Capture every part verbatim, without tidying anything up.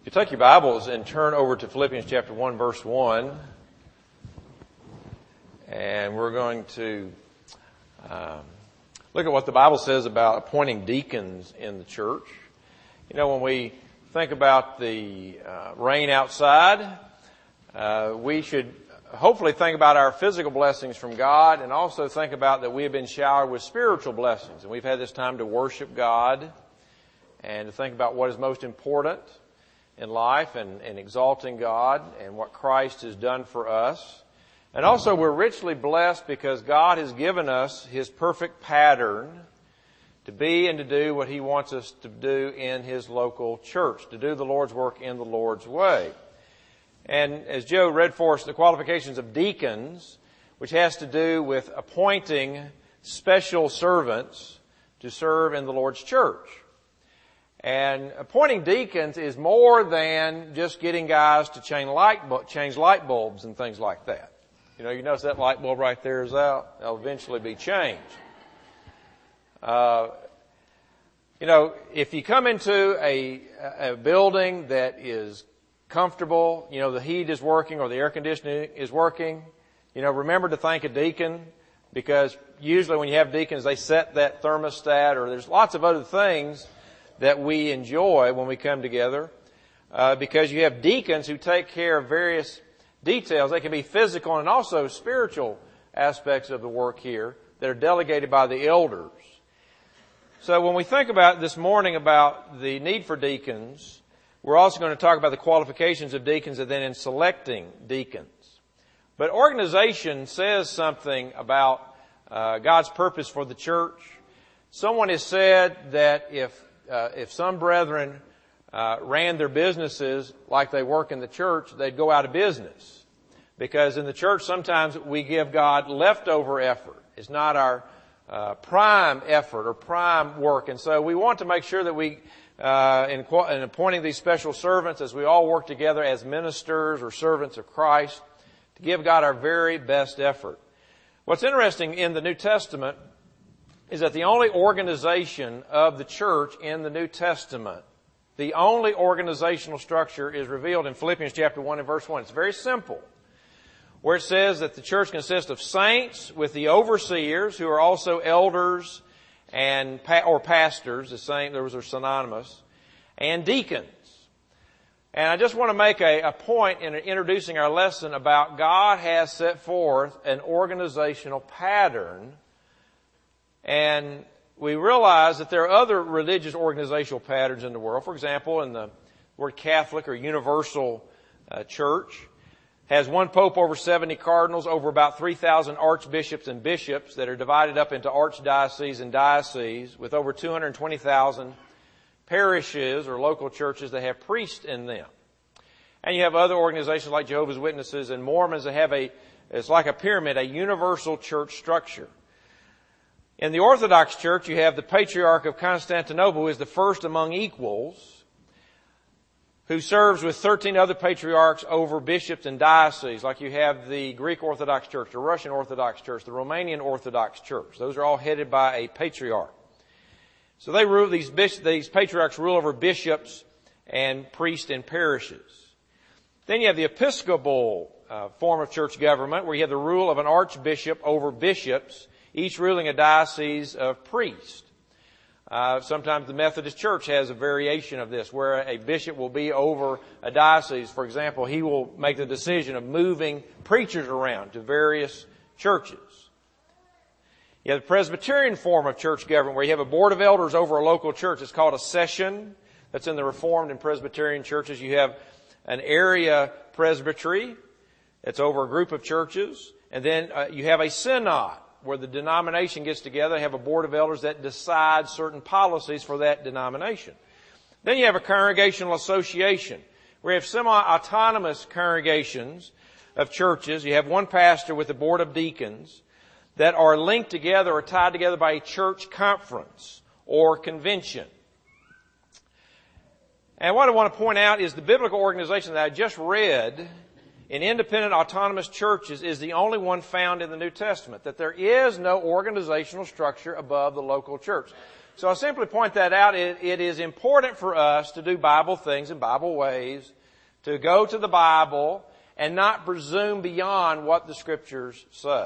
If you take your Bibles and turn over to Philippians chapter one, verse one, and we're going to um, look at what the Bible says about appointing deacons in the church. You know, when we think about the uh, rain outside, uh, we should hopefully think about our physical blessings from God, and also think about that we have been showered with spiritual blessings. And we've had this time to worship God and to think about what is most important in life and, and exalting God and what Christ has done for us. And also we're richly blessed because God has given us His perfect pattern to be and to do what He wants us to do in His local church, to do the Lord's work in the Lord's way. And as Joe read for us, the qualifications of deacons, which has to do with appointing special servants to serve in the Lord's church. And appointing deacons is more than just getting guys to change light, bu- change light bulbs and things like that. You know, you notice that light bulb right there is out. It'll eventually be changed. Uh, you know, if you come into a, a building that is comfortable, you know, the heat is working or the air conditioning is working, you know, remember to thank a deacon, because usually when you have deacons, they set that thermostat, or there's lots of other things that we enjoy when we come together, uh, because you have deacons who take care of various details. They can be physical and also spiritual aspects of the work here that are delegated by the elders. So when we think about this morning about the need for deacons, we're also going to talk about the qualifications of deacons and then in selecting deacons. But organization says something about uh, God's purpose for the church. Someone has said that if Uh, if some brethren uh, ran their businesses like they work in the church, they'd go out of business. Because in the church, sometimes we give God leftover effort. It's not our uh, prime effort or prime work. And so we want to make sure that we, uh, in, in appointing these special servants, as we all work together as ministers or servants of Christ, to give God our very best effort. What's interesting in the New Testament is that the only organization of the church in the New Testament, the only organizational structure is revealed in Philippians chapter one and verse one. It's very simple, where it says that the church consists of saints with the overseers, who are also elders and or pastors, the same, those are synonymous, and deacons. And I just want to make a, a point in introducing our lesson about God has set forth an organizational pattern. And we realize that there are other religious organizational patterns in the world. For example, in the word Catholic or Universal uh, Church has one pope over seventy cardinals, over about three thousand archbishops and bishops that are divided up into archdioceses and dioceses, with over two hundred twenty thousand parishes or local churches that have priests in them. And you have other organizations like Jehovah's Witnesses and Mormons that have a, it's like a pyramid, a universal church structure. In the Orthodox Church, you have the Patriarch of Constantinople, who is the first among equals, who serves with thirteen other patriarchs over bishops and dioceses, like you have the Greek Orthodox Church, the Russian Orthodox Church, the Romanian Orthodox Church. Those are all headed by a patriarch. So they rule, these bishops, these patriarchs rule over bishops and priests in parishes. Then you have the Episcopal uh, form of church government, where you have the rule of an archbishop over bishops, each ruling a diocese of priests. Uh, sometimes the Methodist Church has a variation of this, where a bishop will be over a diocese. For example, he will make the decision of moving preachers around to various churches. You have the Presbyterian form of church government, where you have a board of elders over a local church. It's called a session. That's in the Reformed and Presbyterian churches. You have an area presbytery. It's over a group of churches. And then uh, you have a synod, where the denomination gets together. They have a board of elders that decide certain policies for that denomination. Then you have a congregational association, where you have semi-autonomous congregations of churches. You have one pastor with a board of deacons that are linked together or tied together by a church conference or convention. And what I want to point out is the biblical organization that I just read in independent autonomous churches is the only one found in the New Testament, that there is no organizational structure above the local church. So I'll simply point that out. It, it is important for us to do Bible things in Bible ways, to go to the Bible and not presume beyond what the Scriptures say.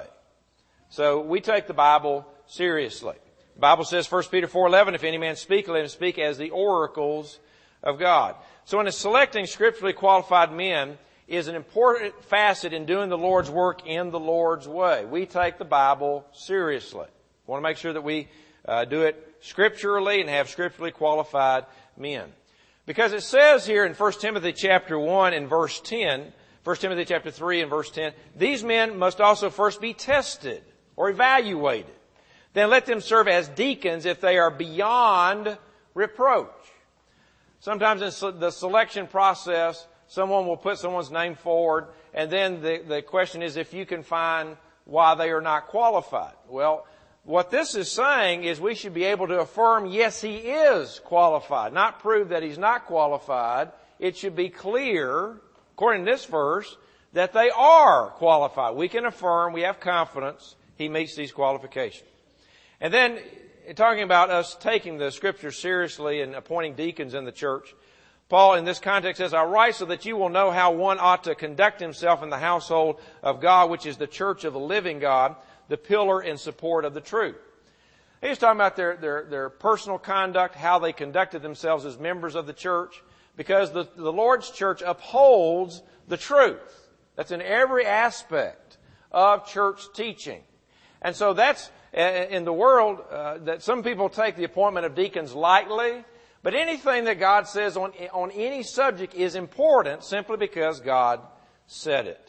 So we take the Bible seriously. The Bible says, First Peter four eleven, if any man speak, let him speak as the oracles of God. So in selecting scripturally qualified men is an important facet in doing the Lord's work in the Lord's way. We take the Bible seriously. We want to make sure that we uh, do it scripturally and have scripturally qualified men. Because it says here in First Timothy chapter one and verse ten, First Timothy chapter three and verse ten, these men must also first be tested or evaluated. Then let them serve as deacons if they are beyond reproach. Sometimes in the selection process, someone will put someone's name forward, and then the, the question is if you can find why they are not qualified. Well, what this is saying is we should be able to affirm, yes, he is qualified, not prove that he's not qualified. It should be clear, according to this verse, that they are qualified. We can affirm, we have confidence, he meets these qualifications. And then, talking about us taking the Scriptures seriously and appointing deacons in the church, Paul in this context says, I write so that you will know how one ought to conduct himself in the household of God, which is the church of the living God, the pillar and support of the truth. He's talking about their, their, their personal conduct, how they conducted themselves as members of the church, because the, the Lord's church upholds the truth. That's in every aspect of church teaching. And so that's in the world uh, that some people take the appointment of deacons lightly, but anything that God says on, on any subject is important simply because God said it.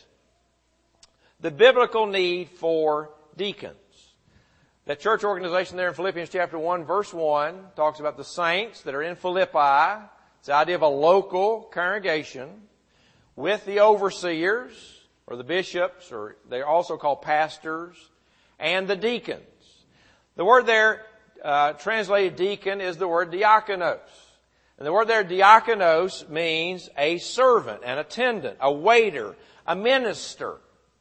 The biblical need for deacons. That church organization there in Philippians chapter one verse one talks about the saints that are in Philippi. It's the idea of a local congregation with the overseers or the bishops, or they're also called pastors, and the deacons. The word there, uh, translated deacon, is the word diakonos. And the word there, diakonos, means a servant, an attendant, a waiter, a minister.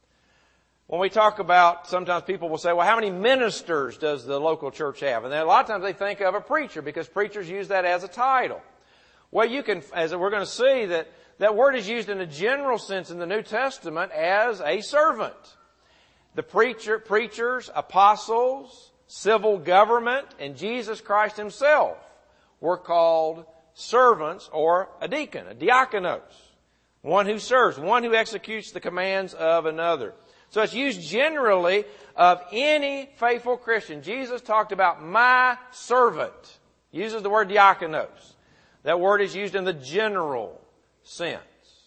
When we talk about, sometimes people will say, well, how many ministers does the local church have? And then a lot of times they think of a preacher, because preachers use that as a title. Well, you can, as we're going to see, that that word is used in a general sense in the New Testament as a servant. The preacher, preachers, apostles, civil government, and Jesus Christ himself were called servants or a deacon, a diakonos. One who serves, one who executes the commands of another. So it's used generally of any faithful Christian. Jesus talked about my servant. He uses the word diakonos. That word is used in the general sense.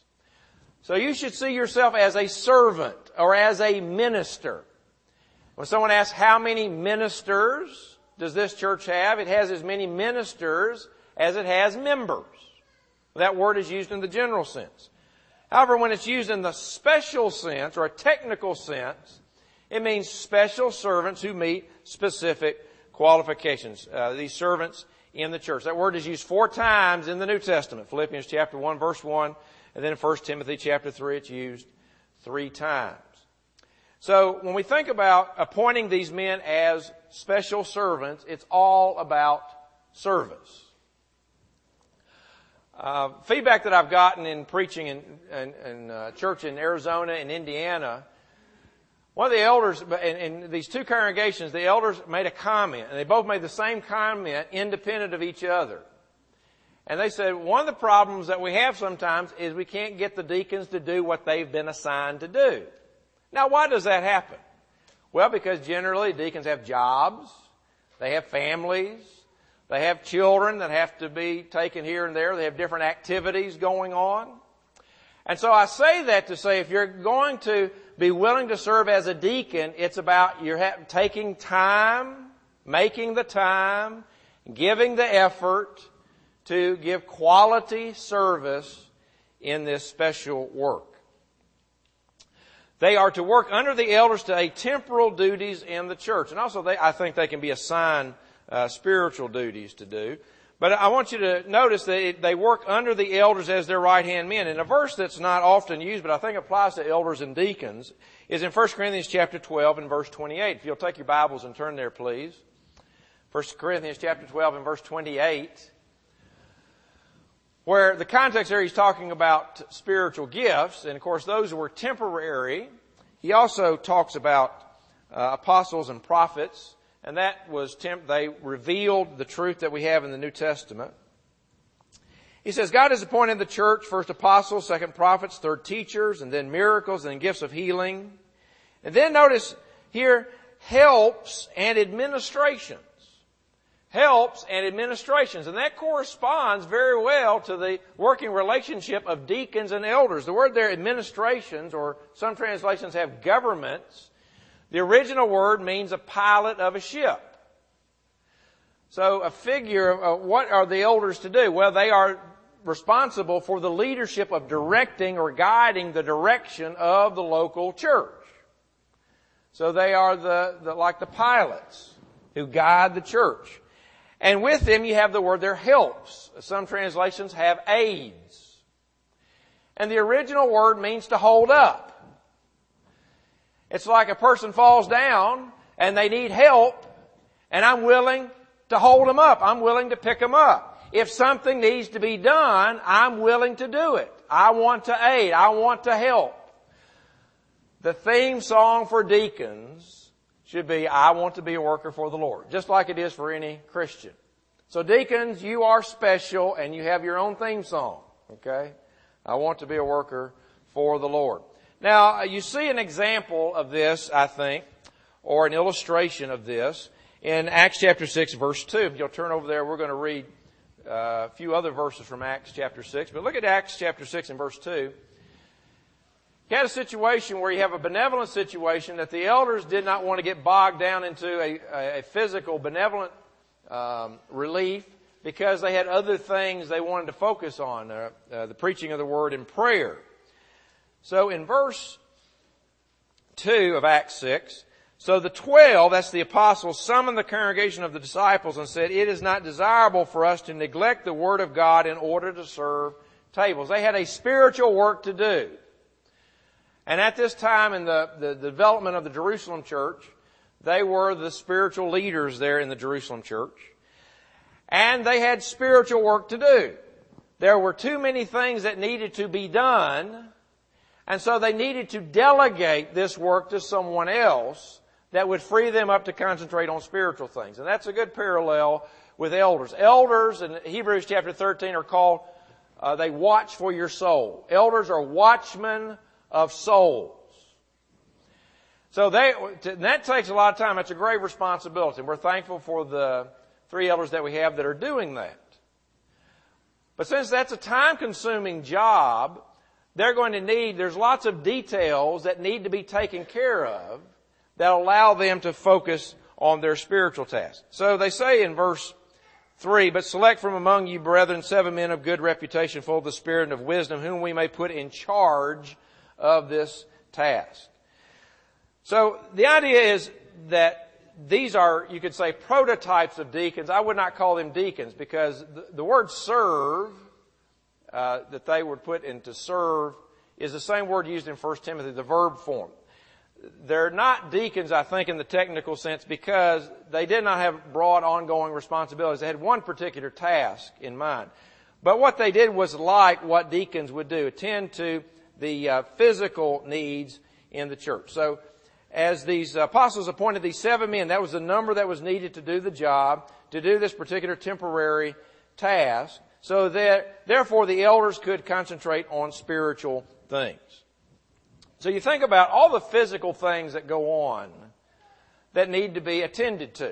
So you should see yourself as a servant or as a minister. When someone asks how many ministers does this church have, it has as many ministers as it has members. That word is used in the general sense. However, when it's used in the special sense or a technical sense, it means special servants who meet specific qualifications. Uh, these servants in the church. That word is used four times in the New Testament. Philippians chapter one verse one, and then in First Timothy chapter three it's used three times. So when we think about appointing these men as special servants, it's all about service. Uh, feedback that I've gotten in preaching in, in, in uh, church in Arizona and Indiana, one of the elders, in, in these two congregations, the elders made a comment, and they both made the same comment independent of each other. And they said, one of the problems that we have sometimes is we can't get the deacons to do what they've been assigned to do. Now, why does that happen? Well, because generally deacons have jobs, they have families, they have children that have to be taken here and there, they have different activities going on. And so I say that to say if you're going to be willing to serve as a deacon, it's about you're ha- taking time, making the time, giving the effort to give quality service in this special work. They are to work under the elders to a temporal duties in the church. And also, they, I think they can be assigned uh, spiritual duties to do. But I want you to notice that they work under the elders as their right-hand men. And a verse that's not often used, but I think applies to elders and deacons, is in First Corinthians chapter twelve and verse twenty-eight. If you'll take your Bibles and turn there, please. First Corinthians chapter twelve and verse twenty-eight, where the context there he's talking about spiritual gifts, and of course those were temporary. He also talks about uh, apostles and prophets. And that was, temp- they revealed the truth that we have in the New Testament. He says, God has appointed the church, first apostles, second prophets, third teachers, and then miracles, and then gifts of healing. And then notice here, helps and administrations. Helps and administrations. And that corresponds very well to the working relationship of deacons and elders. The word there, administrations, or some translations have governments. The original word means a pilot of a ship. So a figure of what are the elders to do? Well, they are responsible for the leadership of directing or guiding the direction of the local church. So they are the, the like the pilots who guide the church. And with them you have the word there, helps. Some translations have aids. And the original word means to hold up. It's like a person falls down and they need help, and I'm willing to hold them up. I'm willing to pick them up. If something needs to be done, I'm willing to do it. I want to aid. I want to help. The theme song for deacons should be, I want to be a worker for the Lord, just like it is for any Christian. So deacons, you are special and you have your own theme song, okay? I want to be a worker for the Lord. Now, you see an example of this, I think, or an illustration of this in Acts chapter six, verse two. If you'll turn over there, we're going to read uh, a few other verses from Acts chapter six. But look at Acts chapter six and verse two. You had a situation where you have a benevolent situation that the elders did not want to get bogged down into a, a physical benevolent um, relief because they had other things they wanted to focus on, uh, uh, the preaching of the word and prayer. So in verse two of Acts six, so the twelve, that's the apostles, summoned the congregation of the disciples and said, it is not desirable for us to neglect the word of God in order to serve tables. They had a spiritual work to do. And at this time in the, the, the development of the Jerusalem church, they were the spiritual leaders there in the Jerusalem church. And they had spiritual work to do. There were too many things that needed to be done. And so they needed to delegate this work to someone else that would free them up to concentrate on spiritual things. And that's a good parallel with elders. Elders in Hebrews chapter thirteen are called, uh, they watch for your soul. Elders are watchmen of souls. So they, and that takes a lot of time. It's a great responsibility. And we're thankful for the three elders that we have that are doing that. But since that's a time-consuming job, they're going to need, there's lots of details that need to be taken care of that allow them to focus on their spiritual task. So they say in verse three, but select from among you, brethren, seven men of good reputation, full of the Spirit and of wisdom, whom we may put in charge of this task. So the idea is that these are, you could say, prototypes of deacons. I would not call them deacons because the, the word serve, Uh, that they would put into serve is the same word used in First Timothy, the verb form. They're not deacons, I think, in the technical sense because they did not have broad ongoing responsibilities. They had one particular task in mind. But what they did was like what deacons would do, attend to the uh, physical needs in the church. So as these apostles appointed these seven men, that was the number that was needed to do the job, to do this particular temporary task. So that, therefore, the elders could concentrate on spiritual things. So you think about all the physical things that go on that need to be attended to.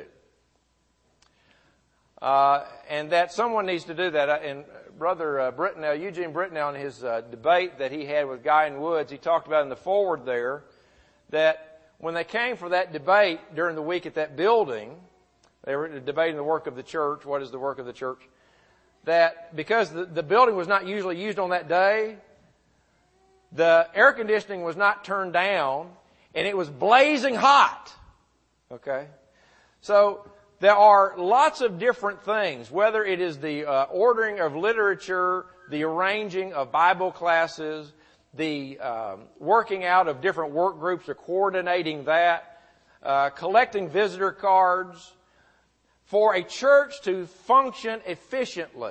Uh, and that someone needs to do that. And Brother uh, Britnell, Eugene Britnell, in his uh, debate that he had with Guy in Woods, he talked about in the forward there that when they came for that debate during the week at that building, they were debating the work of the church. What is the work of the church? That because the, the building was not usually used on that day, the air conditioning was not turned down, and it was blazing hot. Okay? So there are lots of different things, whether it is the uh, ordering of literature, the arranging of Bible classes, the um, working out of different work groups or coordinating that, uh, collecting visitor cards. For a church to function efficiently,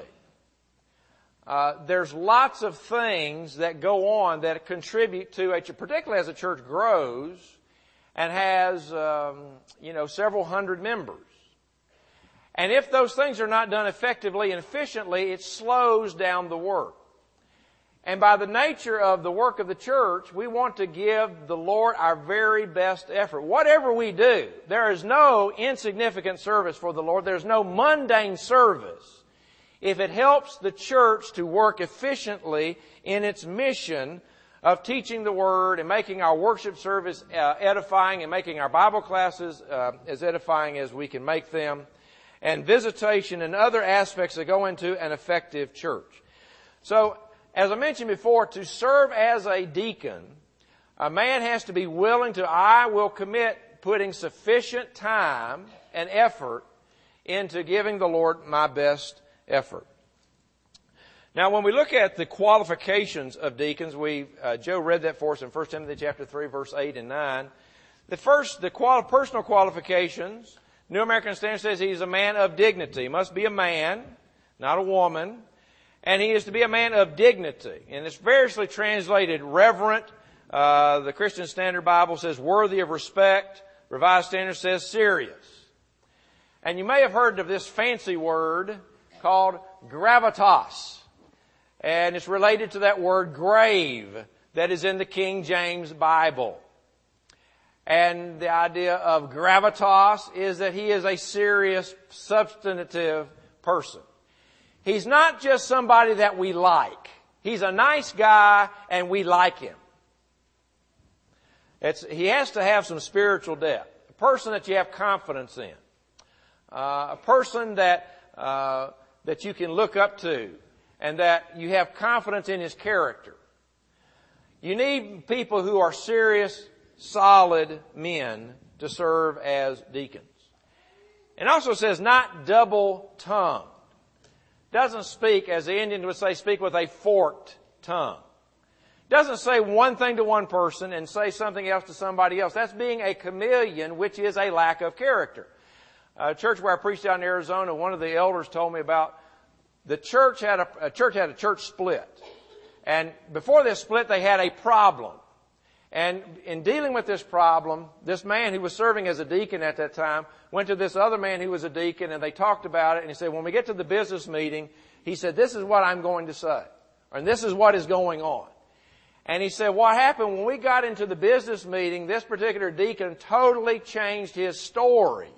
uh, there's lots of things that go on that contribute to a church, particularly as a church grows and has, um, you know, several hundred members. And if those things are not done effectively and efficiently, it slows down the work. And by the nature of the work of the church, we want to give the Lord our very best effort. Whatever we do, there is no insignificant service for the Lord. There's no mundane service if it helps the church to work efficiently in its mission of teaching the Word and making our worship service uh, edifying and making our Bible classes uh, as edifying as we can make them, and visitation and other aspects that go into an effective church. So, as I mentioned before, to serve as a deacon, a man has to be willing to, I will commit putting sufficient time and effort into giving the Lord my best effort. Now, when we look at the qualifications of deacons, we uh, Joe read that for us in First Timothy chapter three, verse eight and nine. The first, the quali- personal qualifications, New American Standard says he's a man of dignity. He must be a man, not a woman. And he is to be a man of dignity. And it's variously translated reverent. Uh, the Christian Standard Bible says worthy of respect. Revised Standard says serious. And you may have heard of this fancy word called gravitas. And it's related to that word grave that is in the King James Bible. And the idea of gravitas is that he is a serious, substantive person. He's not just somebody that we like. He's a nice guy and we like him. It's, he has to have some spiritual depth. A person that you have confidence in. Uh, a person that, uh, that you can look up to and that you have confidence in his character. You need people who are serious, solid men to serve as deacons. It also says not double-tongued. Doesn't speak, as the Indians would say, speak with a forked tongue. Doesn't say one thing to one person and say something else to somebody else. That's being a chameleon, which is a lack of character. A church where I preached out in Arizona, one of the elders told me about the church had a, a church had a church split. And before this split, they had a problem. And in dealing with this problem, this man who was serving as a deacon at that time went to this other man who was a deacon, and they talked about it. And he said, when we get to the business meeting, he said, this is what I'm going to say. And this is what is going on. And he said, what happened when we got into the business meeting, this particular deacon totally changed his story.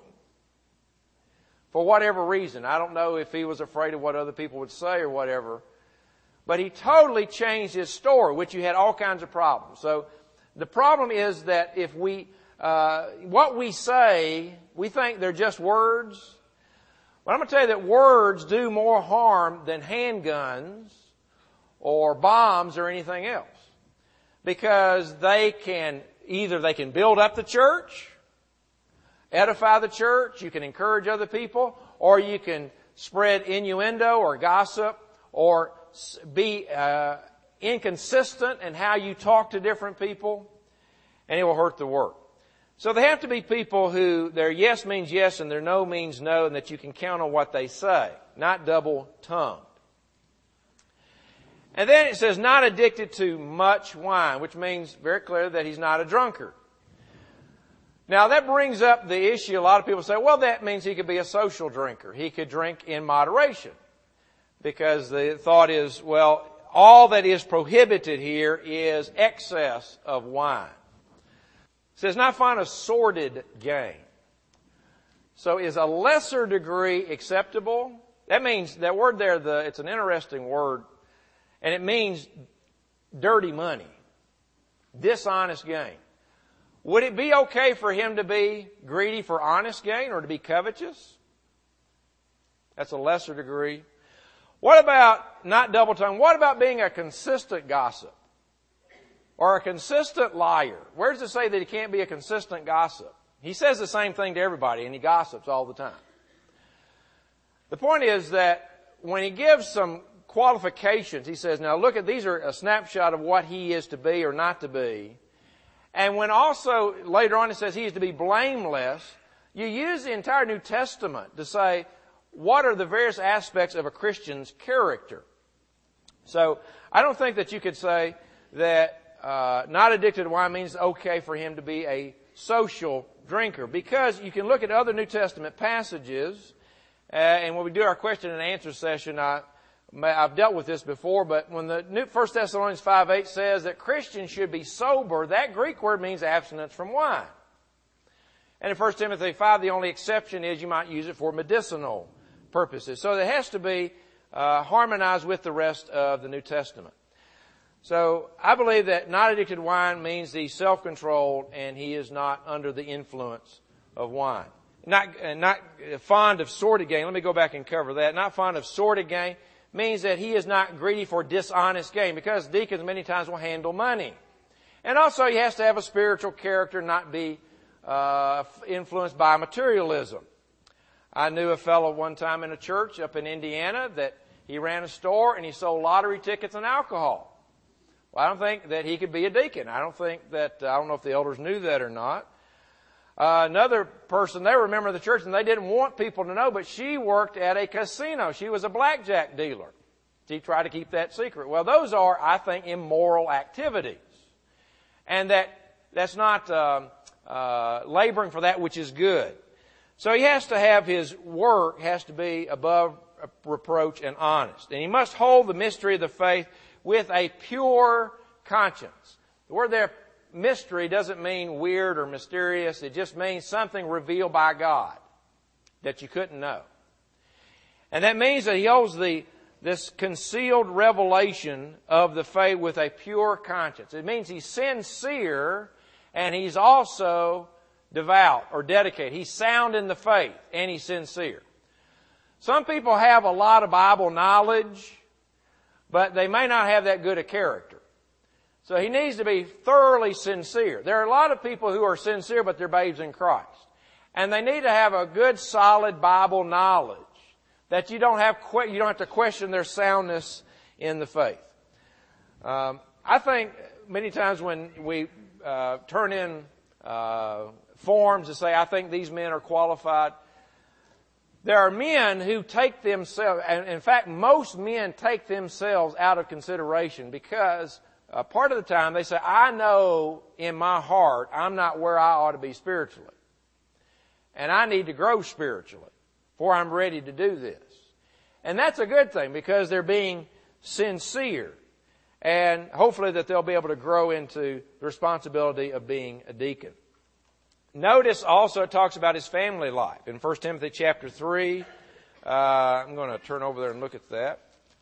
For whatever reason. I don't know if he was afraid of what other people would say or whatever. But he totally changed his story, which you had all kinds of problems. So the problem is that if we, uh, what we say, we think they're just words. But I'm going to tell you that words do more harm than handguns or bombs or anything else. Because they can, either they can build up the church, edify the church, you can encourage other people, or you can spread innuendo or gossip or be uh, inconsistent in how you talk to different people, and it will hurt the work. So they have to be people who their yes means yes and their no means no, and that you can count on what they say, not double-tongued. And then it says not addicted to much wine, which means very clear that he's not a drunkard. Now that brings up the issue. A lot of people say, well, that means he could be a social drinker. He could drink in moderation. Because the thought is, well, all that is prohibited here is excess of wine. It says not find a sordid gain. So is a lesser degree acceptable? That means, that word there, the, it's an interesting word. And it means dirty money. Dishonest gain. Would it be okay for him to be greedy for honest gain or to be covetous? That's a lesser degree. What about, not double tongue, what about being a consistent gossip? Or a consistent liar? Where does it say that he can't be a consistent gossip? He says the same thing to everybody and he gossips all the time. The point is that when he gives some qualifications, he says, now look at, these are a snapshot of what he is to be or not to be. And when also later on it says he is to be blameless, you use the entire New Testament to say, what are the various aspects of a Christian's character? So I don't think that you could say that uh, not addicted to wine means it's okay for him to be a social drinker, because you can look at other New Testament passages, uh, and when we do our question and answer session, I, I've dealt with this before, but when the New, First Thessalonians five eight says that Christians should be sober, that Greek word means abstinence from wine. And in First Timothy five, the only exception is you might use it for medicinal purposes. So it has to be uh, harmonized with the rest of the New Testament. So I believe that not addicted to wine means he's self-controlled and he is not under the influence of wine. Not, uh, not fond of sordid gain. Let me go back and cover that. Not fond of sordid gain means that he is not greedy for dishonest gain, because deacons many times will handle money. And also he has to have a spiritual character, not be uh, influenced by materialism. I knew a fellow one time in a church up in Indiana that he ran a store and he sold lottery tickets and alcohol. Well, I don't think that he could be a deacon. I don't think that, I don't know if the elders knew that or not. Uh, another person, they were a member of the church and they didn't want people to know, but she worked at a casino. She was a blackjack dealer. She tried to keep that secret. Well, those are, I think, immoral activities. And that, that's not, uh, uh, laboring for that which is good. So he has to have his work has to be above reproach and honest. And he must hold the mystery of the faith with a pure conscience. The word there, mystery, doesn't mean weird or mysterious. It just means something revealed by God that you couldn't know. And that means that he holds the, this concealed revelation of the faith with a pure conscience. It means he's sincere and he's also devout or dedicated. He's sound in the faith and he's sincere. Some people have a lot of Bible knowledge, but they may not have that good a character. So he needs to be thoroughly sincere. There are a lot of people who are sincere, but they're babes in Christ. And they need to have a good, solid Bible knowledge that you don't have, you don't have to question their soundness in the faith. Um, I think many times when we uh, turn in uh, forms to say, I think these men are qualified, there are men who take themselves, and in fact, most men take themselves out of consideration because uh, part of the time they say, I know in my heart I'm not where I ought to be spiritually. And I need to grow spiritually before I'm ready to do this. And that's a good thing because they're being sincere. And hopefully that they'll be able to grow into the responsibility of being a deacon. Notice also it talks about his family life. In First Timothy chapter three, uh, I'm going to turn over there and look at that.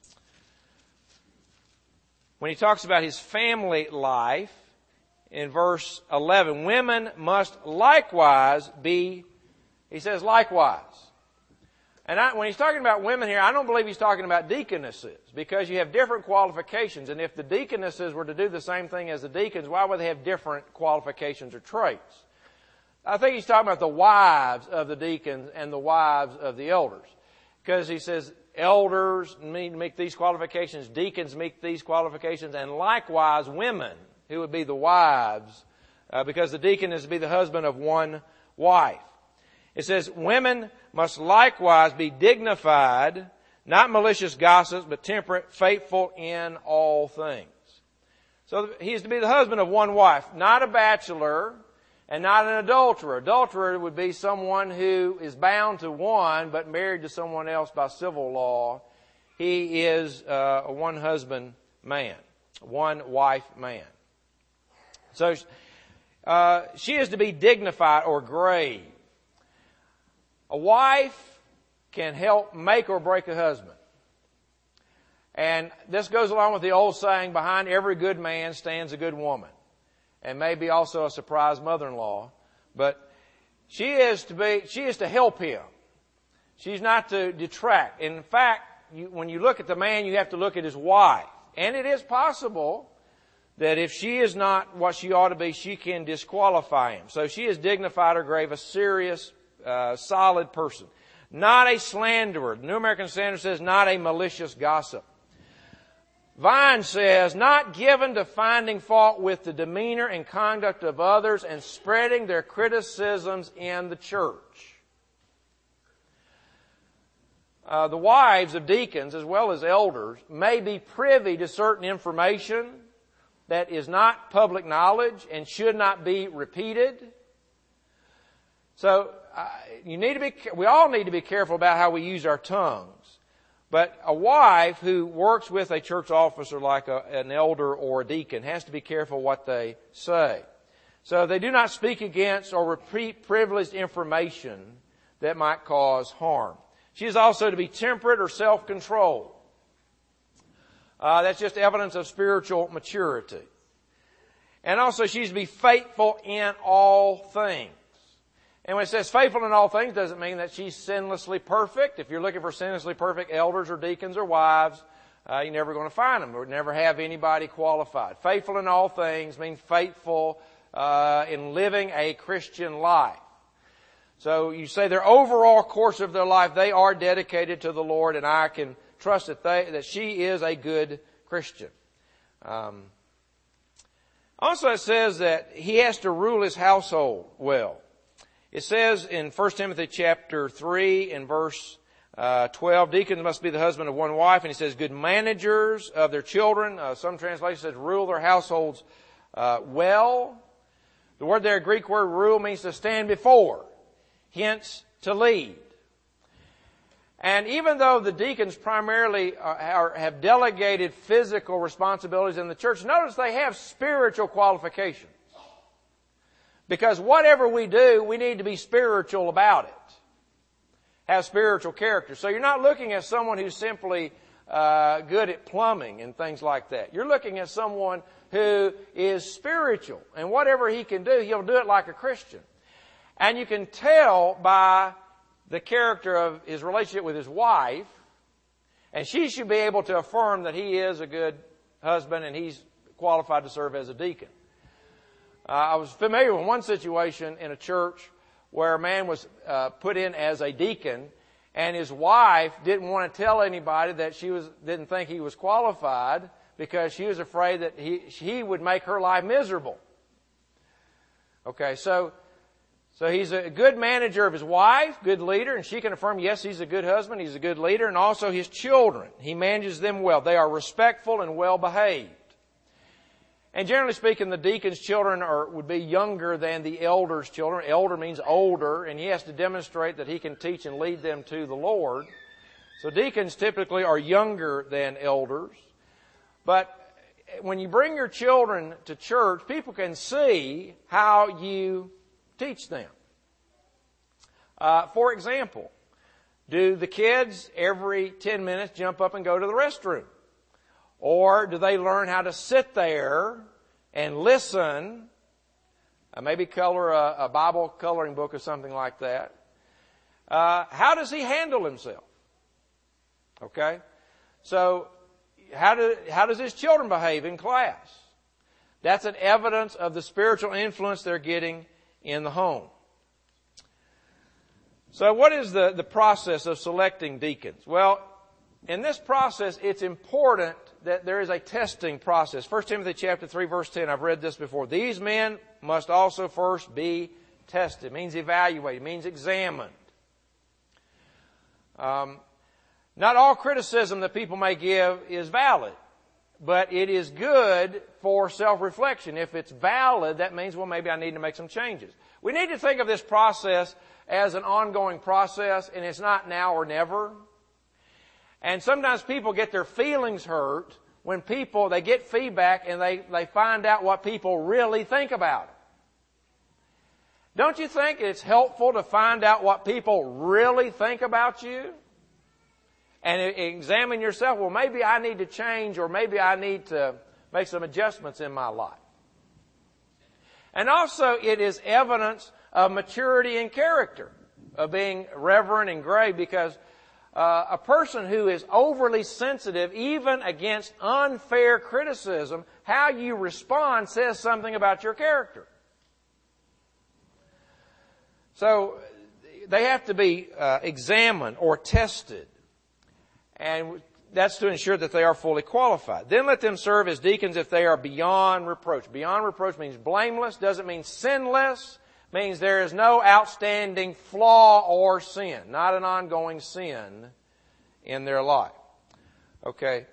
When he talks about his family life, in verse eleven, women must likewise be, he says likewise. And I, when he's talking about women here, I don't believe he's talking about deaconesses, because you have different qualifications. And if the deaconesses were to do the same thing as the deacons, why would they have different qualifications or traits? I think he's talking about the wives of the deacons and the wives of the elders. Because he says elders need to meet these qualifications, deacons meet these qualifications, and likewise women who would be the wives, uh, because the deacon is to be the husband of one wife. It says women must likewise be dignified, not malicious gossips, but temperate, faithful in all things. So he is to be the husband of one wife, not a bachelor, and not an adulterer. Adulterer would be someone who is bound to one but married to someone else by civil law. He is uh, a one-husband man, one-wife man. So uh, she is to be dignified or grave. A wife can help make or break a husband. And this goes along with the old saying, behind every good man stands a good woman. And maybe also a surprise mother-in-law. But she is to be, she is to help him. She's not to detract. In fact, you, when you look at the man, you have to look at his wife. And it is possible that if she is not what she ought to be, she can disqualify him. So she is dignified or grave, a serious, uh, solid person. Not a slanderer. The New American Standard says not a malicious gossip. Vine says, not given to finding fault with the demeanor and conduct of others and spreading their criticisms in the church. Uh, the wives of deacons, as well as elders, may be privy to certain information that is not public knowledge and should not be repeated. So, uh, you need to be, we all need to be careful about how we use our tongues. But a wife who works with a church officer like a, an elder or a deacon has to be careful what they say. So they do not speak against or repeat privileged information that might cause harm. She is also to be temperate or self-controlled. Uh, that's just evidence of spiritual maturity. And also she's to be faithful in all things. And when it says faithful in all things, doesn't mean that she's sinlessly perfect. If you're looking for sinlessly perfect elders or deacons or wives, uh, you're never going to find them. Or never have anybody qualified. Faithful in all things means faithful uh, in living a Christian life. So you say their overall course of their life, they are dedicated to the Lord, and I can trust that they that she is a good Christian. Um, also, it says that he has to rule his household well. It says in First Timothy chapter three in verse uh, twelve, deacons must be the husband of one wife, and he says good managers of their children. Uh, some translations says rule their households uh, well. The word there, Greek word rule, means to stand before, hence to lead. And even though the deacons primarily are, are, have delegated physical responsibilities in the church, notice they have spiritual qualifications. Because whatever we do, we need to be spiritual about it. Have spiritual character. So you're not looking at someone who's simply uh, good at plumbing and things like that. You're looking at someone who is spiritual. And whatever he can do, he'll do it like a Christian. And you can tell by the character of his relationship with his wife, and she should be able to affirm that he is a good husband and he's qualified to serve as a deacon. Uh, I was familiar with one situation in a church where a man was uh, put in as a deacon, and his wife didn't want to tell anybody that she was didn't think he was qualified because she was afraid that he he would make her life miserable. Okay, so so he's a good manager of his wife, good leader, and she can affirm, yes, he's a good husband, he's a good leader, and also his children. He manages them well. They are respectful and well behaved. And generally speaking, the deacon's children are, would be younger than the elder's children. Elder means older, and he has to demonstrate that he can teach and lead them to the Lord. So deacons typically are younger than elders. But when you bring your children to church, people can see how you teach them. Uh, for example, do the kids every ten minutes jump up and go to the restroom? Or do they learn how to sit there and listen, uh, maybe color a, a Bible coloring book or something like that? Uh, how does he handle himself? Okay? So, how do, how does his children behave in class? That's an evidence of the spiritual influence they're getting in the home. So what is the, the process of selecting deacons? Well, in this process, it's important that there is a testing process. First Timothy chapter three, verse ten, I've read this before. These men must also first be tested. It means evaluated. It means examined. Um, not all criticism that people may give is valid, but it is good for self-reflection. If it's valid, that means, well, maybe I need to make some changes. We need to think of this process as an ongoing process, and it's not now or never. And sometimes people get their feelings hurt when people, they get feedback and they, they find out what people really think about it. Don't you think it's helpful to find out what people really think about you? And examine yourself, well, maybe I need to change, or maybe I need to make some adjustments in my life. And also, it is evidence of maturity in character, of being reverent and grave, because uh, a person who is overly sensitive, even against unfair criticism, how you respond says something about your character. So, they have to be uh, examined or tested. And that's to ensure that they are fully qualified. Then let them serve as deacons if they are beyond reproach. Beyond reproach means blameless, doesn't mean sinless, means there is no outstanding flaw or sin, not an ongoing sin in their life. Okay.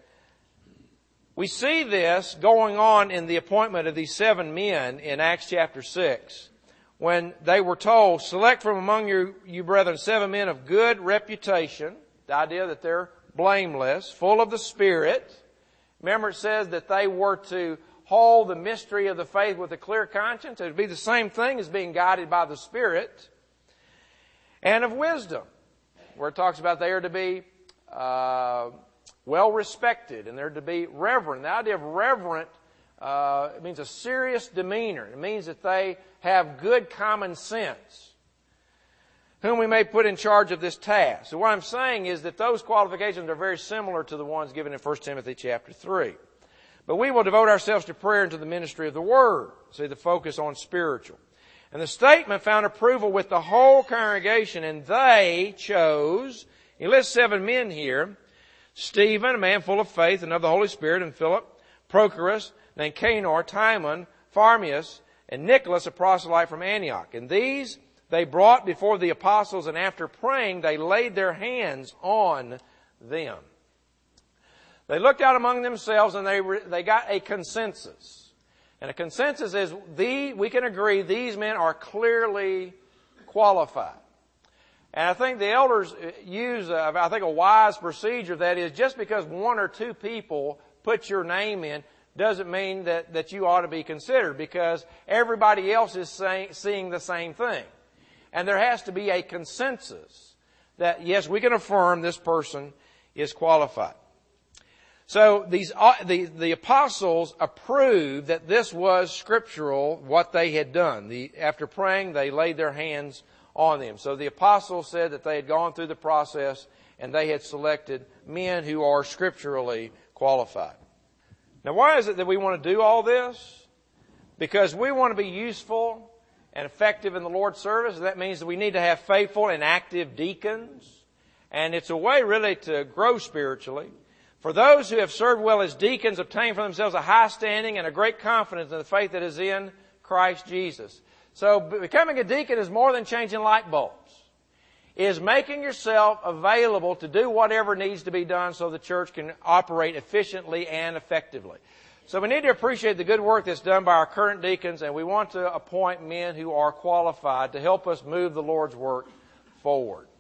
We see this going on in the appointment of these seven men in Acts chapter six, when they were told, select from among you, you brethren, seven men of good reputation. The idea that they're blameless, full of the Spirit. Remember, it says that they were to hold the mystery of the faith with a clear conscience. It would be the same thing as being guided by the Spirit. And of wisdom, where it talks about they are to be uh, well respected and they're to be reverent. The idea of reverent uh, it means a serious demeanor. It means that they have good common sense, whom we may put in charge of this task. So what I'm saying is that those qualifications are very similar to the ones given in First Timothy chapter three. But we will devote ourselves to prayer and to the ministry of the Word. See, the focus on spiritual. And the statement found approval with the whole congregation, and they chose, he lists seven men here, Stephen, a man full of faith and of the Holy Spirit, and Philip, Prochorus, Nicanor, Timon, Pharmius, and Nicholas, a proselyte from Antioch. And these they brought before the apostles, and after praying, they laid their hands on them. They looked out among themselves, and they they got a consensus. And a consensus is, the, we can agree these men are clearly qualified. And I think the elders use, a, I think, a wise procedure. That is, just because one or two people put your name in doesn't mean that, that you ought to be considered, because everybody else is saying, seeing the same thing. And there has to be a consensus that, yes, we can affirm this person is qualified. So these the, the apostles approved that this was scriptural, what they had done. The, after praying, they laid their hands on them. So the apostles said that they had gone through the process and they had selected men who are scripturally qualified. Now, why is it that we want to do all this? Because we want to be useful and effective in the Lord's service. That means that we need to have faithful and active deacons. And it's a way really to grow spiritually. For those who have served well as deacons obtain for themselves a high standing and a great confidence in the faith that is in Christ Jesus. So becoming a deacon is more than changing light bulbs. It is making yourself available to do whatever needs to be done so the church can operate efficiently and effectively. So we need to appreciate the good work that's done by our current deacons, and we want to appoint men who are qualified to help us move the Lord's work forward.